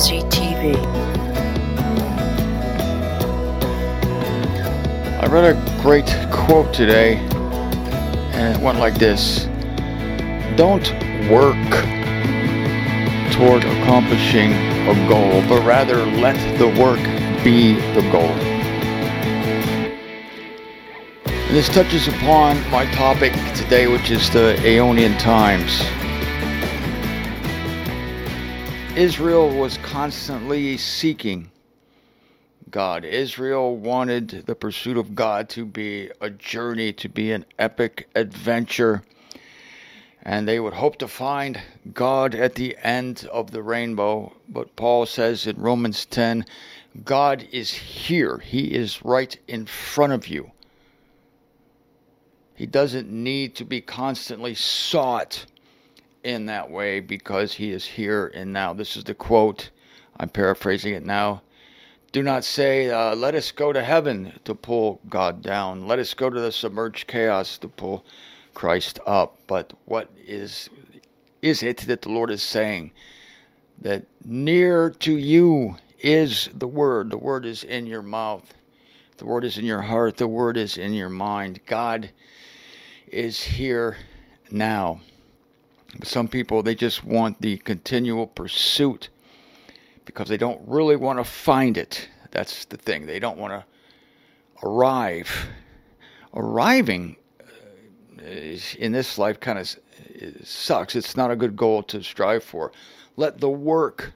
Prophecy TV. I read a great quote today, and it went like this: don't work toward accomplishing a goal, but rather let the work be the goal. And this touches upon my topic today, which is the Aeonian times. Israel was constantly seeking God. Israel wanted the pursuit of God to be a journey, to be an epic adventure. And they would hope to find God at the end of the rainbow. But Paul says in Romans 10, God is here. He is right in front of you. He doesn't need to be constantly sought in that way because he is here and now. This is the quote. I'm paraphrasing it now. Do not say, let us go to heaven to pull God down. Let us go to the submerged chaos to pull Christ up. But what is it that the Lord is saying? That near to you is the Word. The Word is in your mouth. The Word is in your heart. The Word is in your mind. God is here now. Some people, they just want the continual pursuit because they don't really want to find it. That's the thing. They don't want to arrive. Arriving in this life kind of sucks. It's not a good goal to strive for. Let the work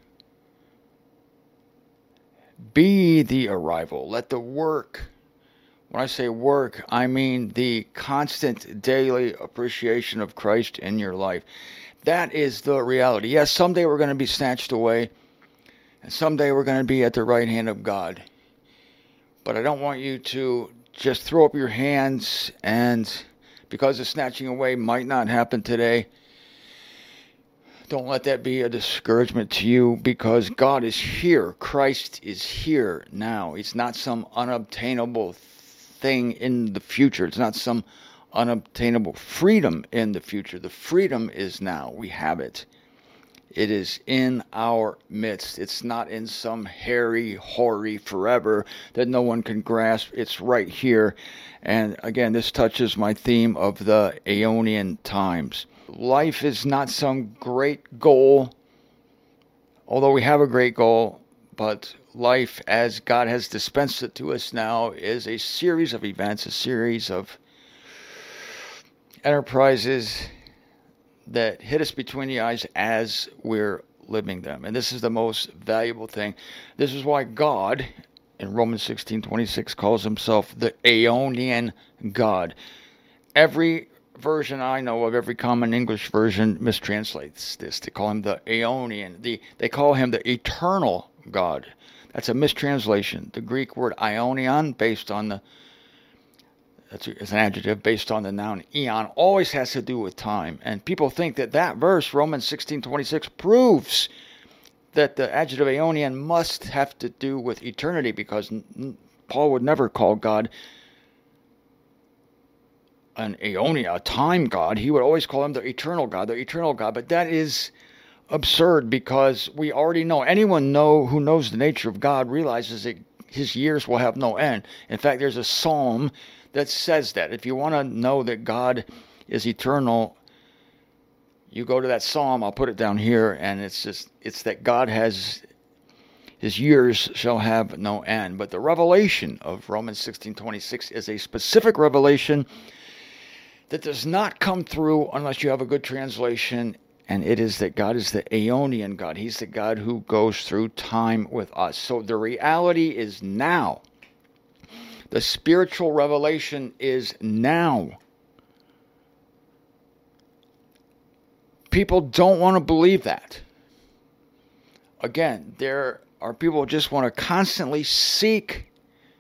be the arrival. Let the work, when I say work, I mean the constant daily appreciation of Christ in your life. That is the reality. Yes, someday we're going to be snatched away, and someday we're going to be at the right hand of God. But I don't want you to just throw up your hands, and because the snatching away might not happen today, don't let that be a discouragement to you, because God is here. Christ is here now. It's not some unobtainable thing in the future. It's not some unobtainable freedom in the future. The freedom is now. We have it. It is in our midst. It's not in some hairy, hoary forever that no one can grasp. It's right here. And again, this touches my theme of the Aeonian times. Life is not some great goal, although we have a great goal, but life as God has dispensed it to us now is a series of events, a series of enterprises that hit us between the eyes as we're living them. And this is the most valuable thing. This is why God, in Romans 16:26, calls himself the Aeonian God. Every version I know of, every common English version, mistranslates this. They call him the Aeonian. They call him the eternal God. That's a mistranslation. The Greek word aionion, it's an adjective based on the noun eon, always has to do with time. And people think that verse, Romans 16:26, proves that the adjective aionian must have to do with eternity, because Paul would never call God an aeonia, a time God. He would always call him the eternal God, the eternal God. But that is absurd, because we already know, anyone who knows the nature of God realizes that his years will have no end. In fact, there's a psalm that says that. If you want to know that God is eternal, you go to that psalm. I'll put it down here, and it's that God has, his years shall have no end. But the revelation of Romans 16:26 is a specific revelation that does not come through unless you have a good translation, and it is that God is the Aeonian God. He's the God who goes through time with us. So the reality is now. The spiritual revelation is now. People don't want to believe that. Again, there are people who just want to constantly seek,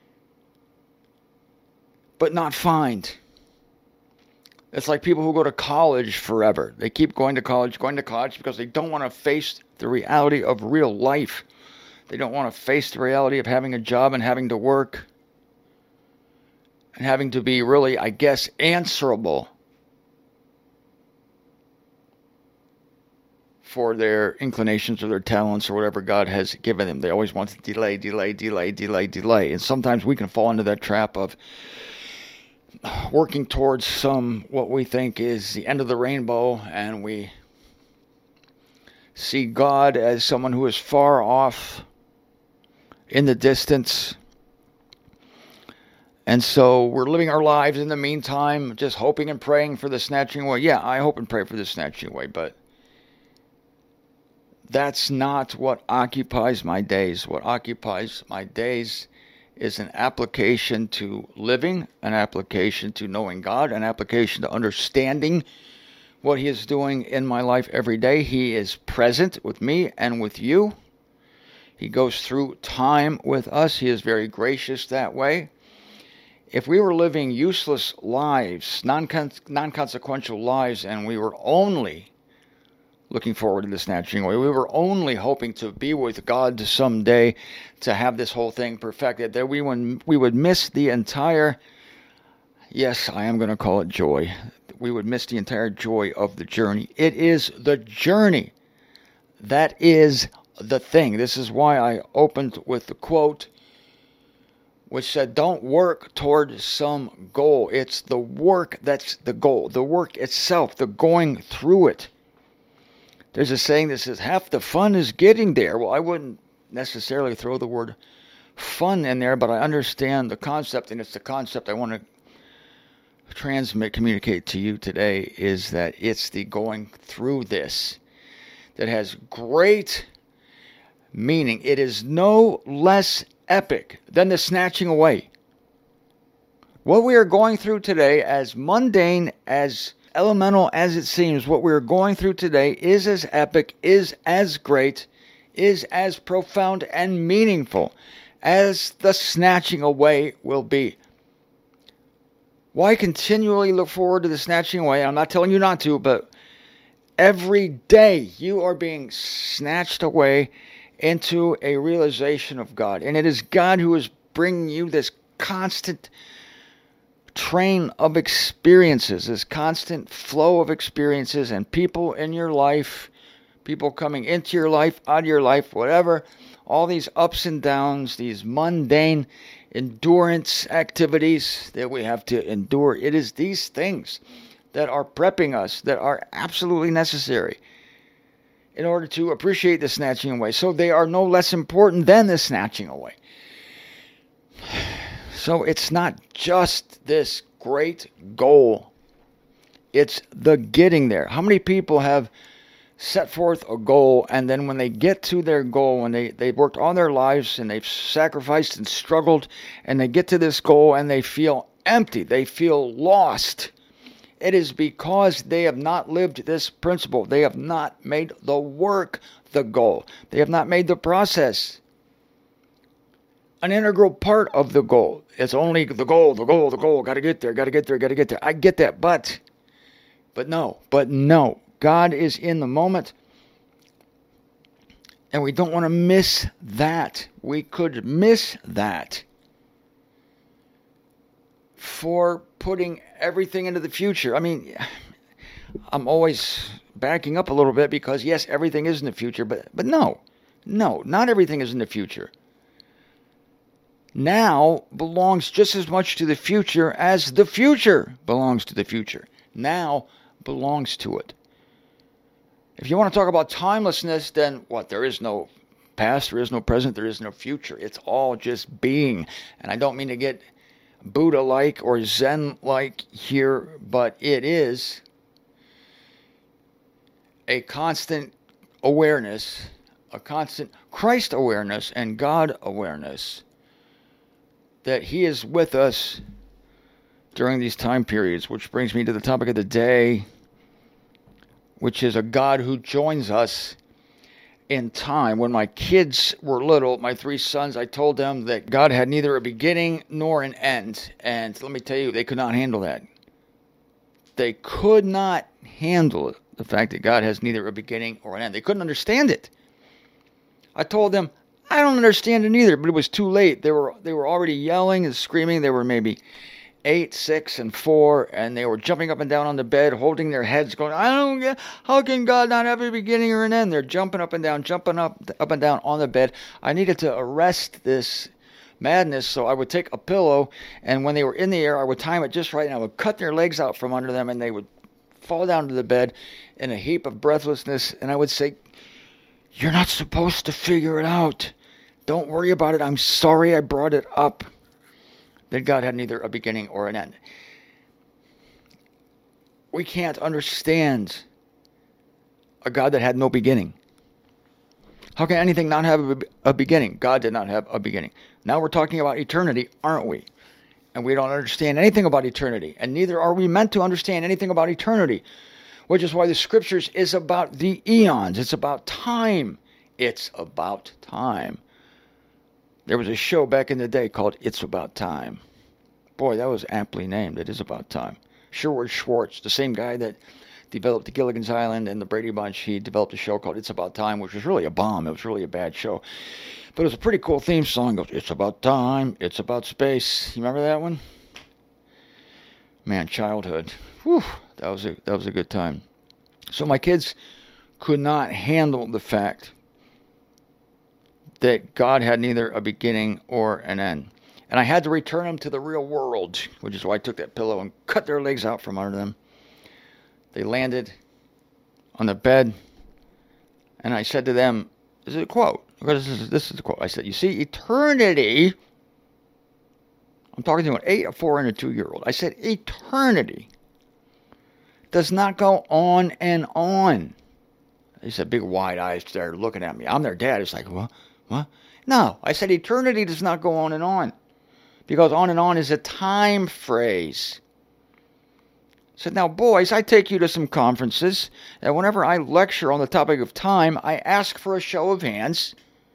but not find. It's like people who go to college forever. They keep going to college because they don't want to face the reality of real life. They don't want to face the reality of having a job and having to work and having to be really, I guess, answerable for their inclinations or their talents or whatever God has given them. They always want to delay, delay, delay, delay, delay. And sometimes we can fall into that trap of working towards what we think is the end of the rainbow, and we see God as someone who is far off in the distance. And so we're living our lives in the meantime, just hoping and praying for the snatching away. Yeah, I hope and pray for the snatching away, but that's not what occupies my days. What occupies my days is an application to living, an application to knowing God, an application to understanding what He is doing in my life every day. He is present with me and with you. He goes through time with us. He is very gracious that way. If we were living useless lives, non-consequential lives, and we were only looking forward to the snatching away, we were only hoping to be with God someday, to have this whole thing perfected, that we would miss the entire, yes, I am going to call it joy. We would miss the entire joy of the journey. It is the journey that is the thing. This is why I opened with the quote, which said, don't work toward some goal. It's the work that's the goal. The work itself, the going through it. There's a saying that says, half the fun is getting there. Well, I wouldn't necessarily throw the word fun in there, but I understand the concept, and it's the concept I want to communicate to you today, is that it's the going through this that has great meaning. It is no less epic than the snatching away. What we are going through today, as mundane, as elemental as it seems, what we are going through today is as epic, is as great, is as profound and meaningful as the snatching away will be. Why continually look forward to the snatching away? I'm not telling you not to, but every day you are being snatched away into a realization of God. And it is God who is bringing you this constant train of experiences, this constant flow of experiences and people in your life, people coming into your life, out of your life, whatever, all these ups and downs, these mundane endurance activities that we have to endure. It is these things that are prepping us, that are absolutely necessary in order to appreciate the snatching away. So they are no less important than the snatching away. So it's not just this great goal. It's the getting there. How many people have set forth a goal, and then when they get to their goal, when they've worked all their lives and they've sacrificed and struggled, and they get to this goal and they feel empty, they feel lost, it is because they have not lived this principle. They have not made the work the goal. They have not made the process an integral part of the goal. It's only the goal. Got to get there. I get that, but no. God is in the moment, and we don't want to miss that. We could miss that for putting everything into the future. I mean, I'm always backing up a little bit because, yes, everything is in the future, but no, not everything is in the future. Now belongs just as much to the future as the future belongs to the future. Now belongs to it. If you want to talk about timelessness, then what? There is no past, there is no present, there is no future. It's all just being. And I don't mean to get Buddha-like or Zen-like here, but it is a constant awareness, a constant Christ awareness and God awareness that He is with us during these time periods, which brings me to the topic of the day, which is a God who joins us in time. When my kids were little, my 3 sons, I told them that God had neither a beginning nor an end. And let me tell you, they could not handle that. They could not handle the fact that God has neither a beginning or an end. They couldn't understand it. I told them, I don't understand it either, but it was too late. They were already yelling and screaming. They were maybe 8, 6, and 4, and they were jumping up and down on the bed, holding their heads, going, I don't get, how can God not have a beginning or an end? They're jumping up and down, jumping up and down on the bed. I needed to arrest this madness, so I would take a pillow, and when they were in the air, I would time it just right, and I would cut their legs out from under them, and they would fall down to the bed in a heap of breathlessness, and I would say, you're not supposed to figure it out. Don't worry about it. I'm sorry I brought it up. That God had neither a beginning or an end. We can't understand a God that had no beginning. How can anything not have a beginning? God did not have a beginning. Now we're talking about eternity, aren't we? And we don't understand anything about eternity. And neither are we meant to understand anything about eternity. Which is why the scriptures is about the eons. It's about time. It's about time. There was a show back in the day called It's About Time. Boy, that was aptly named. It is about time. Sherwood Schwartz, the same guy that developed the Gilligan's Island and the Brady Bunch, he developed a show called It's About Time, which was really a bomb. It was really a bad show. But it was a pretty cool theme song. It goes, it's about time, it's about space. You remember that one? Man, childhood. Whew, that was a good time. So my kids could not handle the fact that God had neither a beginning or an end. And I had to return them to the real world, which is why I took that pillow and cut their legs out from under them. They landed on the bed, and I said to them, this is a quote. This is the quote. I said, you see, eternity, I'm talking to an 8, a 4, and a 2-year-old. I said, eternity does not go on and on. They said, big wide eyes started looking at me. I'm their dad. It's like, what? What? No, I said eternity does not go on and on. Because on and on is a time phrase. I said, now boys, I take you to some conferences, and whenever I lecture on the topic of time, I ask for a show of hands.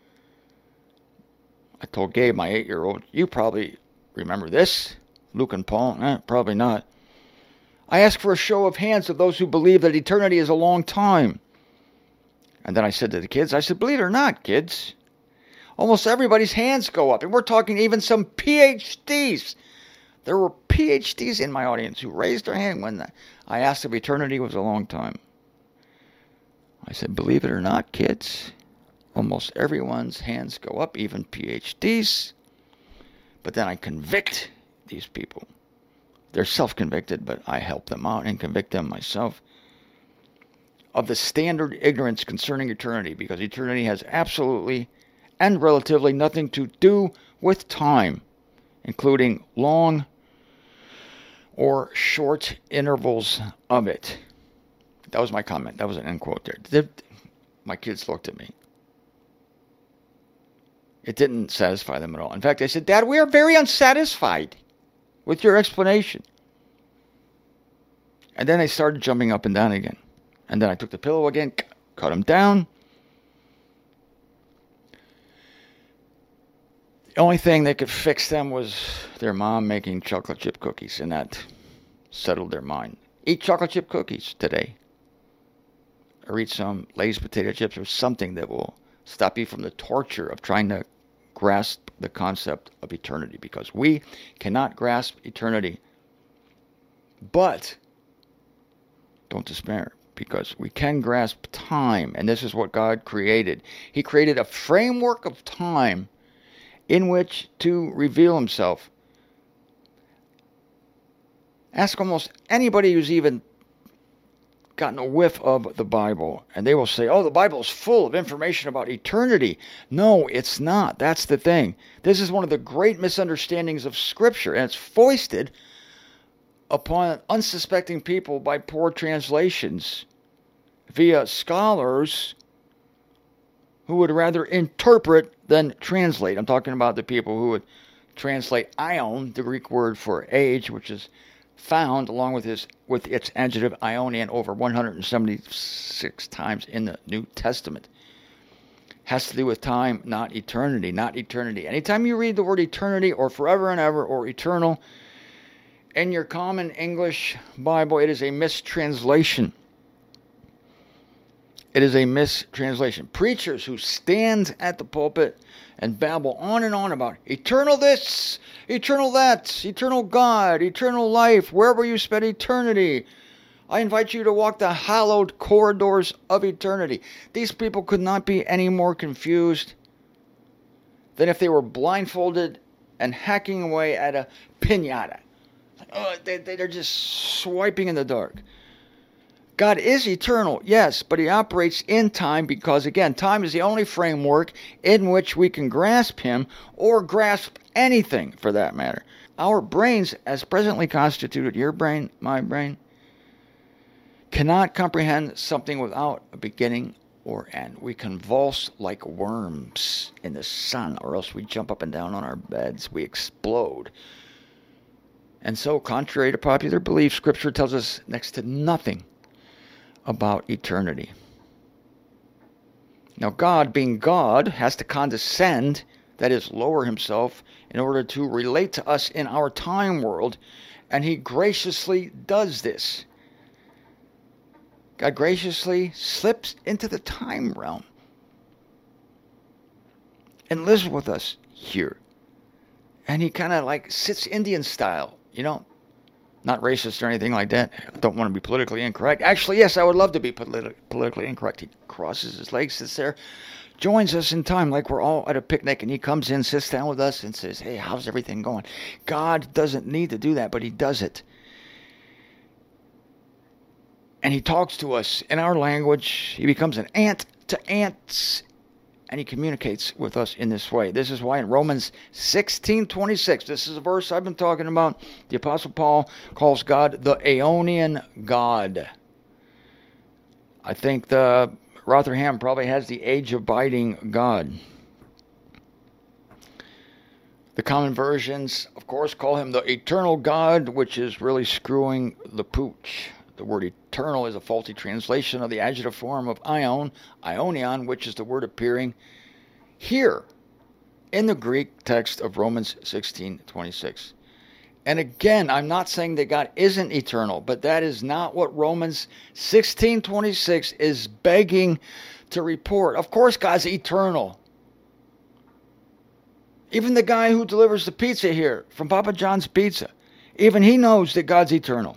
I told Gabe, my 8-year-old, you probably remember this. Luke and Paul, probably not. I ask for a show of hands of those who believe that eternity is a long time. And then I said to the kids, I said, believe it or not, kids, almost everybody's hands go up. And we're talking even some PhDs. There were PhDs in my audience who raised their hand when I asked if eternity was a long time. I said, believe it or not, kids, almost everyone's hands go up, even PhDs. But then I convict these people. They're self-convicted, but I help them out and convict them myself of the standard ignorance concerning eternity, because eternity has absolutely and relatively nothing to do with time, including long or short intervals of it. That was my comment. That was an end quote there. My kids looked at me. It didn't satisfy them at all. In fact, they said, Dad, we are very unsatisfied with your explanation. And then they started jumping up and down again. And then I took the pillow again, cut them down. The only thing that could fix them was their mom making chocolate chip cookies, and that settled their mind. Eat chocolate chip cookies today. Or eat some Lay's potato chips or something that will stop you from the torture of trying to grasp the concept of eternity, because we cannot grasp eternity. But don't despair, because we can grasp time, and this is what God created. He created a framework of time in which to reveal himself. Ask almost anybody who's even gotten a whiff of the Bible, and they will say, oh, the Bible is full of information about eternity. No, it's not. That's the thing. This is one of the great misunderstandings of Scripture, and it's foisted upon unsuspecting people by poor translations via scholars who would rather interpret than translate. I'm talking about the people who would translate aion, the Greek word for age, which is found along with its adjective aionian over 176 times in the New Testament. Has to do with time, not eternity, not eternity. Anytime you read the word eternity or forever and ever or eternal in your common English Bible, it is a mistranslation. It is a mistranslation. Preachers who stand at the pulpit and babble on and on about eternal this, eternal that, eternal God, eternal life, wherever you spend eternity. I invite you to walk the hallowed corridors of eternity. These people could not be any more confused than if they were blindfolded and hacking away at a piñata. They're just swiping in the dark. God is eternal, yes, but he operates in time because, again, time is the only framework in which we can grasp him or grasp anything for that matter. Our brains, as presently constituted, your brain, my brain, cannot comprehend something without a beginning or end. We convulse like worms in the sun, or else we jump up and down on our beds. We explode. And so, contrary to popular belief, Scripture tells us next to nothing about eternity. Now, God, being God, has to condescend, that is, lower himself, in order to relate to us in our time world, and he graciously does this. God graciously slips into the time realm and lives with us here. And he kind of like sits Indian style, Not racist or anything like that. I don't want to be politically incorrect. Actually, yes, I would love to be politically incorrect. He crosses his legs, sits there, joins us in time like we're all at a picnic, and he comes in, sits down with us, and says, hey, how's everything going? God doesn't need to do that, but he does it. And he talks to us in our language. He becomes an ant to ants, and he communicates with us in this way. This is why in Romans 16:26, this is a verse I've been talking about, the Apostle Paul calls God the Aeonian God. I think the Rotherham probably has the age-abiding God. The common versions, of course, call him the eternal God, which is really screwing the pooch. The word eternal is a faulty translation of the adjective form of aionion, which is the word appearing here in the Greek text of Romans 16:26. And again, I'm not saying that God isn't eternal, but that is not what Romans 16:26 is begging to report. Of course, God's eternal. Even the guy who delivers the pizza here from Papa John's Pizza, even he knows that God's eternal.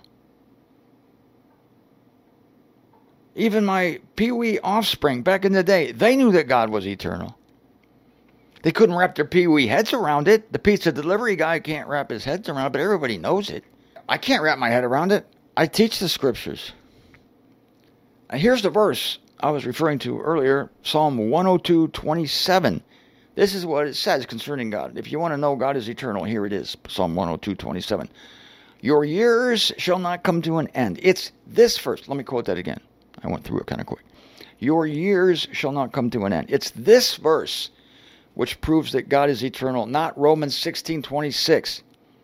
Even my Pee-wee offspring back in the day, they knew that God was eternal. They couldn't wrap their Pee-wee heads around it. The pizza delivery guy can't wrap his head around it, but everybody knows it. I can't wrap my head around it. I teach the scriptures. Now, here's the verse I was referring to earlier, Psalm 102:27. This is what it says concerning God. If you want to know God is eternal, here it is, Psalm 102:27. Your years shall not come to an end. It's this verse. Let me quote that again. I went through it kind of quick. Your years shall not come to an end. It's this verse which proves that God is eternal, not Romans 16:26.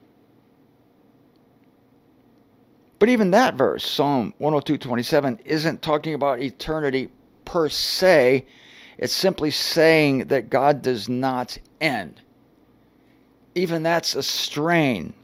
But even that verse, Psalm 102:27, isn't talking about eternity per se. It's simply saying that God does not end. Even that's a strain.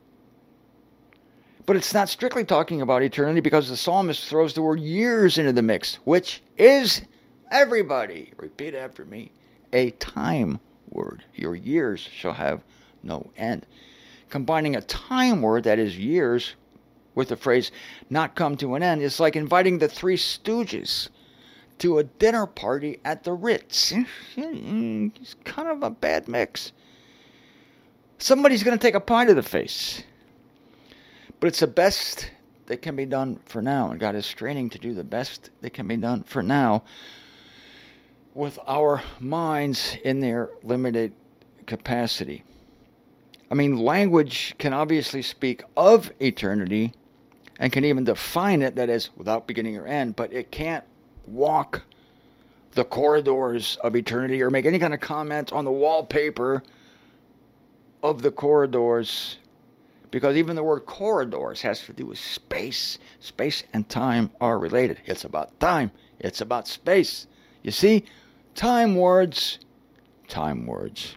But it's not strictly talking about eternity because the psalmist throws the word years into the mix, which is everybody. Repeat after me. A time word. Your years shall have no end. Combining a time word, that is years, with the phrase not come to an end is like inviting the Three Stooges to a dinner party at the Ritz. It's kind of a bad mix. Somebody's going to take a pie to the face. But it's the best that can be done for now. And God is straining to do the best that can be done for now with our minds in their limited capacity. I mean, language can obviously speak of eternity and can even define it, that is, without beginning or end, but it can't walk the corridors of eternity or make any kind of comment on the wallpaper of the corridors. Because even the word corridors has to do with space. Space and time are related. It's about time. It's about space. You see? Time words. Time words.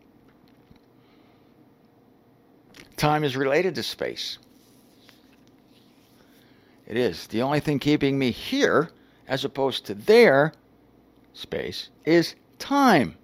Time is related to space. It is. The only thing keeping me here as opposed to their space is time.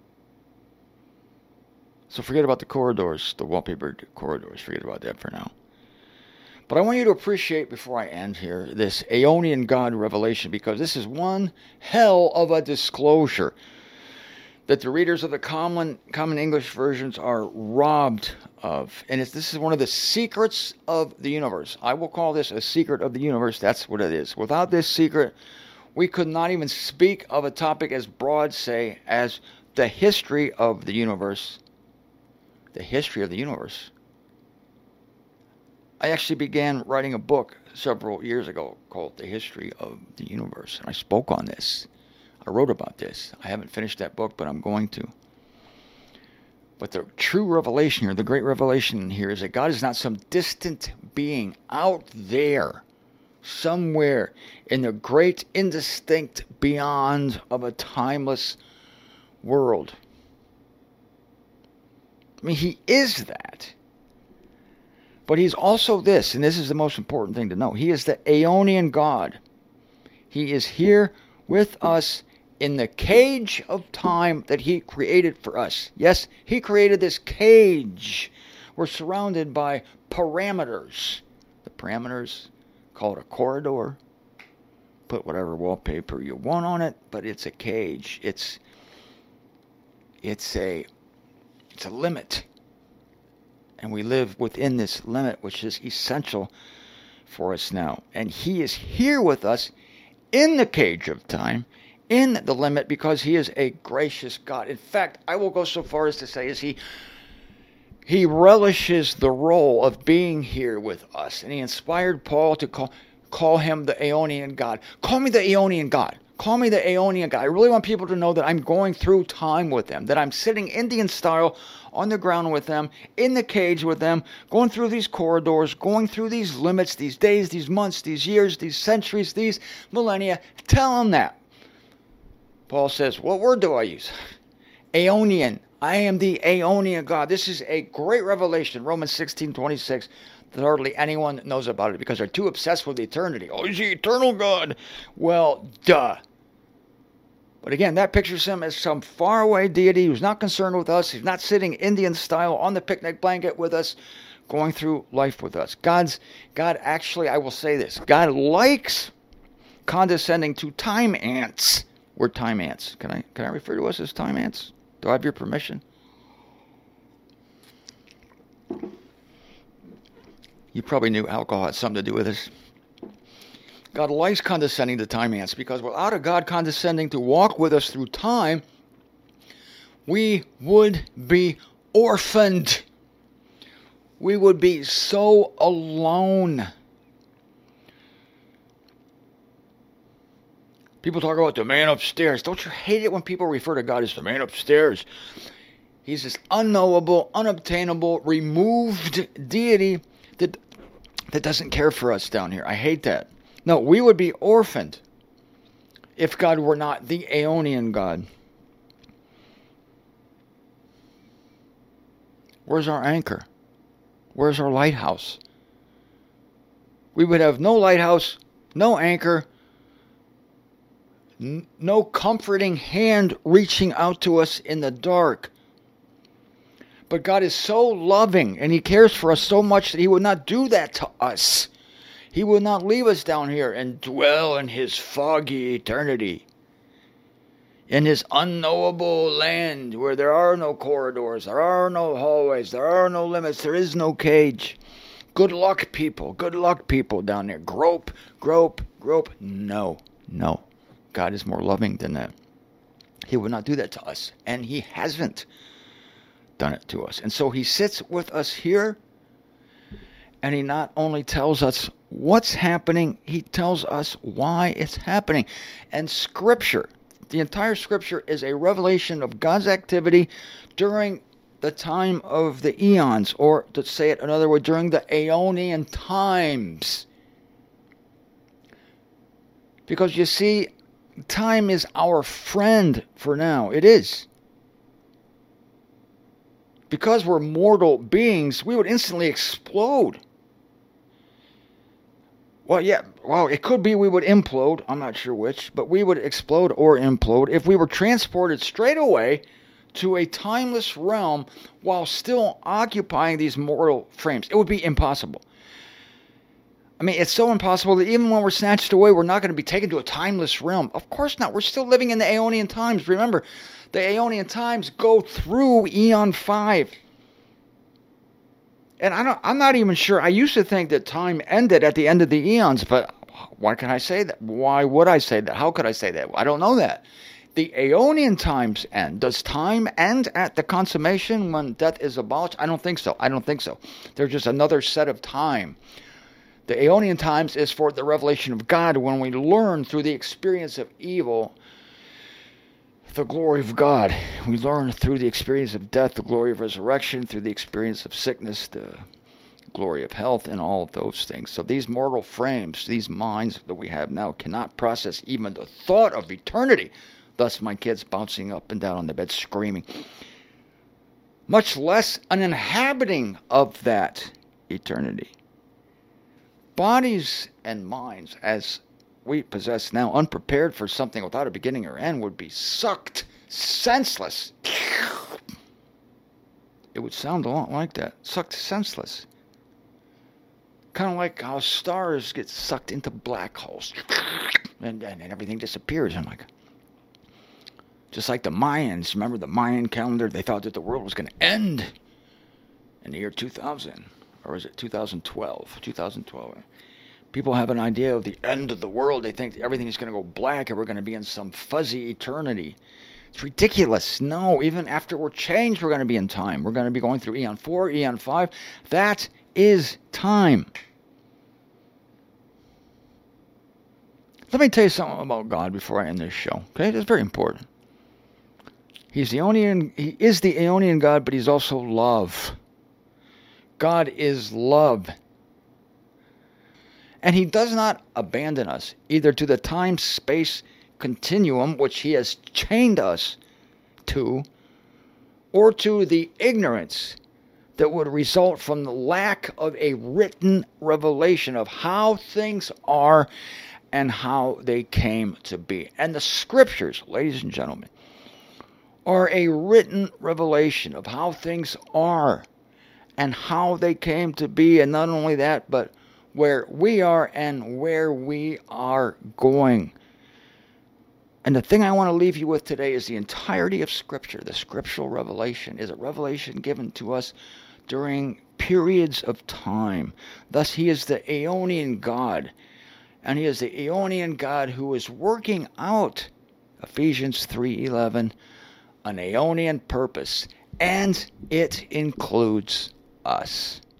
So forget about the corridors, the wallpapered corridors. Forget about that for now. But I want you to appreciate, before I end here, this Aeonian God revelation, because this is one hell of a disclosure that the readers of the common English versions are robbed of. And this is one of the secrets of the universe. I will call this a secret of the universe. That's what it is. Without this secret, we could not even speak of a topic as broad, say, as the history of the universe. The history of the universe. I actually began writing a book several years ago called The History of the Universe. And I spoke on this. I wrote about this. I haven't finished that book, but I'm going to. But the true revelation here, the great revelation here, is that God is not some distant being out there, somewhere in the great indistinct beyond of a timeless world. I mean, he is that. But he's also this, and this is the most important thing to know. He is the Aeonian God. He is here with us in the cage of time that he created for us. Yes, he created this cage. We're surrounded by parameters. The parameters, call it a corridor. Put whatever wallpaper you want on it, but it's a cage. It's a limit. And we live within this limit, which is essential for us now. And he is here with us in the cage of time, in the limit, because he is a gracious God. In fact, I will go so far as to say he relishes the role of being here with us. And he inspired Paul to call him the Aeonian God. Call me the Aeonian God. Call me the Aeonian God. I really want people to know that I'm going through time with them, that I'm sitting Indian style on the ground with them, in the cage with them, going through these corridors, going through these limits, these days, these months, these years, these centuries, these millennia. Tell them that. Paul says, what word do I use? Aeonian. I am the Aeonian God. This is a great revelation. Romans 16:26. That hardly anyone knows about it because they're too obsessed with eternity. Oh, he's the eternal God. Well, duh. But again, that pictures him as some faraway deity who's not concerned with us. He's not sitting Indian style on the picnic blanket with us, going through life with us. God actually, I will say this, God likes condescending to time ants. We're time ants. Can I refer to us as time ants? Do I have your permission? You probably knew alcohol had something to do with this. God likes condescending to time ants because without a God condescending to walk with us through time, we would be orphaned. We would be so alone. People talk about the man upstairs. Don't you hate it when people refer to God as the man upstairs? He's this unknowable, unobtainable, removed deity that doesn't care for us down here. I hate that. No, we would be orphaned if God were not the Aeonian God. Where's our anchor? Where's our lighthouse? We would have no lighthouse, no anchor, no comforting hand reaching out to us in the dark. But God is so loving and he cares for us so much that he would not do that to us. He will not leave us down here and dwell in his foggy eternity. In his unknowable land where there are no corridors, there are no hallways, there are no limits, there is no cage. Good luck, people. Good luck, people down there. Grope, grope, grope. No. God is more loving than that. He would not do that to us. And he hasn't done it to us. And so he sits with us here. And he not only tells us what's happening, he tells us why it's happening. And Scripture, the entire Scripture is a revelation of God's activity during the time of the eons, or to say it another way, during the Aeonian times. Because you see, time is our friend for now. It is. Because we're mortal beings, we would instantly explode. Well, yeah. Well, it could be we would implode. I'm not sure which, but we would explode or implode if we were transported straight away to a timeless realm while still occupying these mortal frames. It would be impossible. I mean, it's so impossible that even when we're snatched away, we're not going to be taken to a timeless realm. Of course not. We're still living in the Aeonian times. Remember, the Aeonian times go through Eon 5. And I'm not even sure. I used to think that time ended at the end of the eons, but why can I say that? Why would I say that? How could I say that? I don't know that. The Aeonian times end. Does time end at the consummation when death is abolished? I don't think so. I don't think so. There's just another set of time. The Aeonian times is for the revelation of God when we learn through the experience of evil the glory of God. We learn through the experience of death, the glory of resurrection, through the experience of sickness, the glory of health, and all of those things. So these mortal frames, these minds that we have now cannot process even the thought of eternity. Thus my kids bouncing up and down on the bed screaming. Much less an inhabiting of that eternity. Bodies and minds, as we possess now, unprepared for something without a beginning or end, would be sucked senseless. It would sound a lot like that. Sucked senseless. Kind of like how stars get sucked into black holes. And everything disappears. I'm like, just like the Mayans. Remember the Mayan calendar? They thought that the world was going to end in the year 2000. Or was it 2012? 2012. People have an idea of the end of the world. They think everything is going to go black and we're going to be in some fuzzy eternity. It's ridiculous. No, even after we're changed, we're going to be in time. We're going to be going through Eon 4, Eon 5. That is time. Let me tell you something about God before I end this show. Okay, that's very important. He is the Aeonian God, but he's also love. God is love. And he does not abandon us, either to the time-space continuum, which he has chained us to, or to the ignorance that would result from the lack of a written revelation of how things are and how they came to be. And the scriptures, ladies and gentlemen, are a written revelation of how things are and how they came to be. And not only that, but where we are and where we are going. And the thing I want to leave you with today is the entirety of Scripture. The scriptural revelation is a revelation given to us during periods of time. Thus, he is the Aeonian God. And he is the Aeonian God who is working out, Ephesians 3:11, an Aeonian purpose. And it includes us.